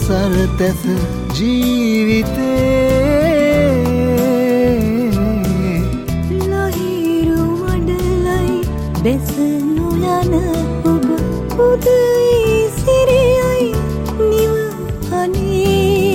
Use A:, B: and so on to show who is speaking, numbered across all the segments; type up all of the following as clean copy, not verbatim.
A: සරතැස ජීවිතේ
B: ලහිරු මඩලයි බැසනු යන ඔබ උදේ සිරියයි නිවහනේ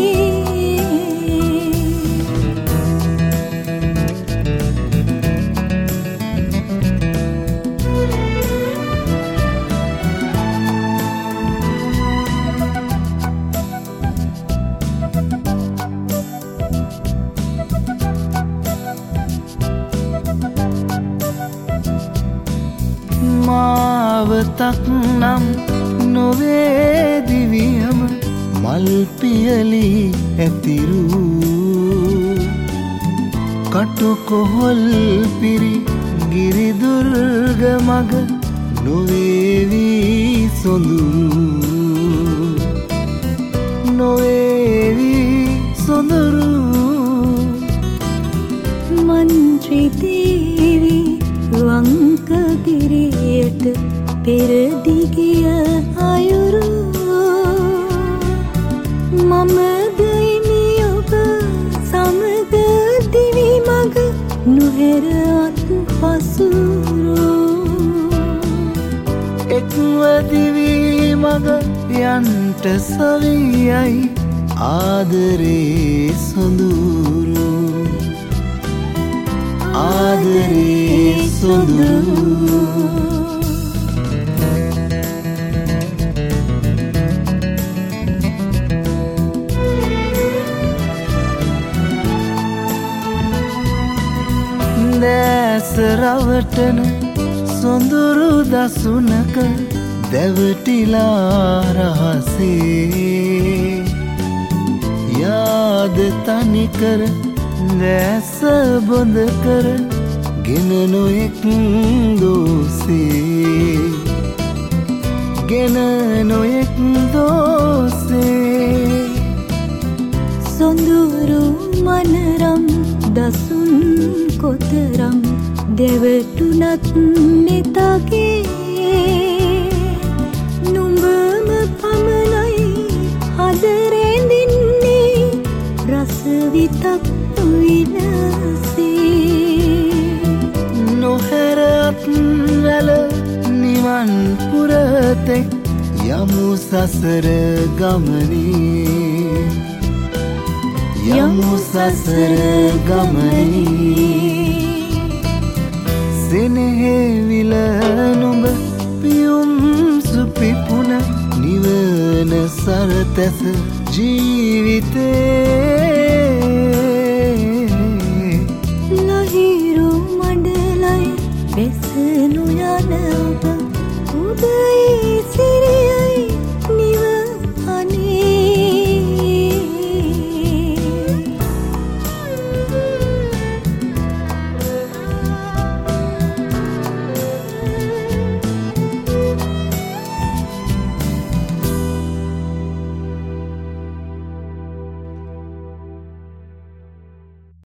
A: මාවතක් නම් නොවේ දිවියම මල් පියලි ඇතිරු කටු කොහොල් පිරි ගිරිදුර්ග මග නොවේවි සොඳුරු නොවේවි සොඳුරු
B: මන්ත්‍රී දේවි වංකගිරියට පෙරදිගිය අයුරු මම දෙයිනි ඔබ සමග දිවි මග නොහැර අත්පසුරු
A: එක්ව දිවි මග යන්ට සවියයි ආදරේ සොඳුරු ආදරේ සොඳුරු දැස රවටන සොඳුරු දසුනක දැවටිලා රහසේ යාද තනිකර දැස බොඳ කර ගෙන නොයෙක් දෝසේ ගෙන නොයෙක් දෝසේ
B: සොඳුරු මනරම් දසුන් කොතරම් දෙවටුනත් නෙතගේ නුඹම පමණයි හදරෙඳින්නේ රස විතක් විනසේ
A: නොහැරත් වැල නිවන් පුරතෙක් යමු සසර ගමනේ යමු සසර ගමනේ සෙනෙහෙවිල නුඹ පියුම් සුපිපුන නිවන සරතැස ජීවිතේ